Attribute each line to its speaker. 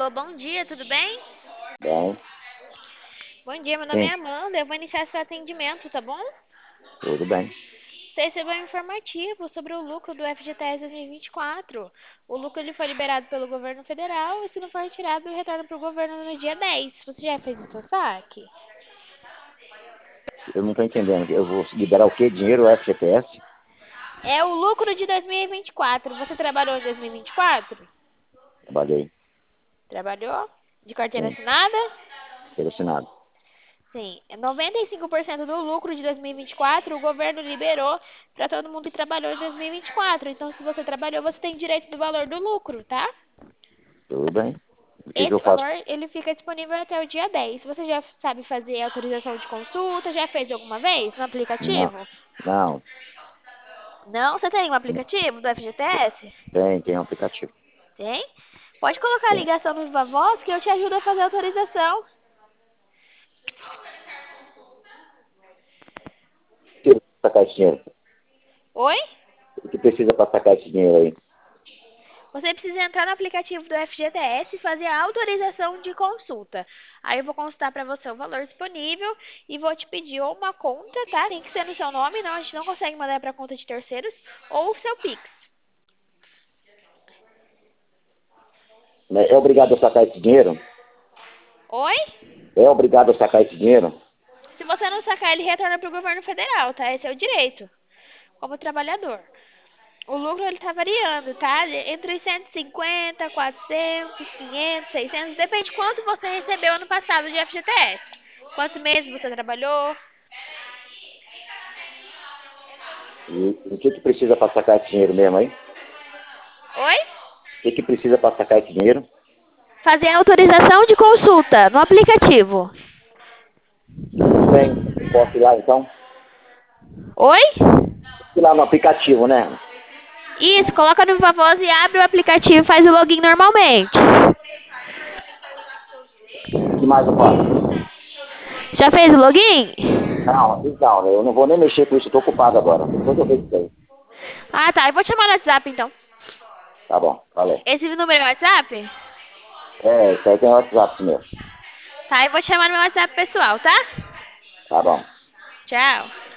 Speaker 1: Alô, bom dia, tudo bem?
Speaker 2: Bem,
Speaker 1: Bom dia, meu nome é
Speaker 2: sim,
Speaker 1: Amanda. Eu vou iniciar seu atendimento, tá bom?
Speaker 2: tudo bem.
Speaker 1: Você recebeu um informativo sobre o lucro do FGTS 2024. O lucro ele foi liberado pelo governo federal e, se não for retirado, retorna para o governo no dia 10. Você já fez o seu saque?
Speaker 2: Eu não estou entendendo. Eu vou liberar o quê? Dinheiro ou FGTS?
Speaker 1: É o lucro de 2024. Você trabalhou em 2024?
Speaker 2: Trabalhei,
Speaker 1: Trabalhou? De carteira
Speaker 2: sim,
Speaker 1: assinada?
Speaker 2: selecionado.
Speaker 1: Sim, 95% do lucro de 2024 o governo liberou para todo mundo que trabalhou em 2024. Então, se você trabalhou, você tem direito do valor do lucro, tá?
Speaker 2: Tudo bem. O que eu
Speaker 1: Esse
Speaker 2: faço?
Speaker 1: valor, ele fica disponível até o dia 10. Você já sabe fazer autorização de consulta? Já fez alguma vez no
Speaker 2: Não,
Speaker 1: aplicativo?
Speaker 2: não,
Speaker 1: Não? Você tem um aplicativo do FGTS?
Speaker 2: tem um aplicativo.
Speaker 1: Tem? Pode colocar a
Speaker 2: Tem.
Speaker 1: ligação no Viva Voz que eu te ajudo a fazer a autorização.
Speaker 2: Precisa sacar esse dinheiro.
Speaker 1: Oi?
Speaker 2: O que precisa para sacar esse dinheiro aí?
Speaker 1: Você precisa entrar no aplicativo do FGTS e fazer a autorização de consulta. Aí eu vou consultar para você o valor disponível e vou te pedir ou uma conta, tá? Tem que ser no seu nome, não, a gente não consegue mandar para conta de terceiros, ou o seu Pix.
Speaker 2: É obrigado a sacar esse dinheiro?
Speaker 1: Oi?
Speaker 2: É obrigado a sacar esse dinheiro?
Speaker 1: Se você não sacar, ele retorna para o governo federal, tá? Esse é o direito, como trabalhador. O lucro ele tá variando, tá? Entre 150, 400, 500, 600, depende de quanto você recebeu ano passado de FGTS. Quantos meses você trabalhou?
Speaker 2: E o que precisa para sacar esse dinheiro mesmo aí?
Speaker 1: Oi?
Speaker 2: O que precisa para sacar esse dinheiro?
Speaker 1: Fazer a autorização de consulta no aplicativo.
Speaker 2: Tudo bem. Eu posso ir lá então?
Speaker 1: Oi?
Speaker 2: Ir lá no aplicativo, né?
Speaker 1: Isso, coloca no Viva Voz e abre o aplicativo e faz o login normalmente.
Speaker 2: O que mais eu faço?
Speaker 1: Já fez o login?
Speaker 2: Não, então, eu não vou nem mexer com isso, eu tô ocupado agora. Depois eu vejo isso aí.
Speaker 1: Ah, tá. Eu vou te chamar no WhatsApp então.
Speaker 2: Tá bom, valeu.
Speaker 1: Esse número é o WhatsApp?
Speaker 2: Isso aí tem o WhatsApp mesmo.
Speaker 1: Tá, eu vou te chamar no meu WhatsApp pessoal, tá?
Speaker 2: Tá bom.
Speaker 1: Tchau.